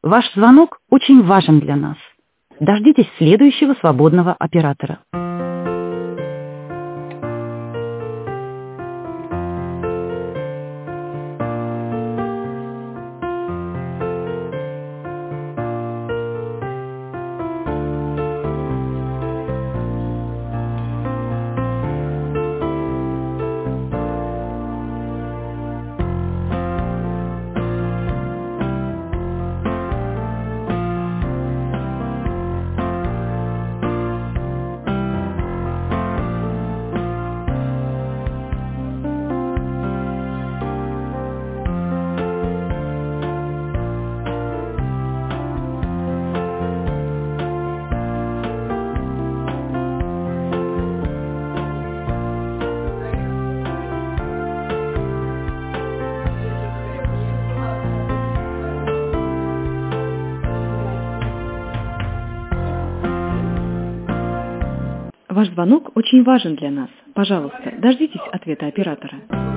Ваш звонок очень важен для нас. Дождитесь следующего свободного оператора. Ваш звонок очень важен для нас. Пожалуйста, дождитесь ответа оператора.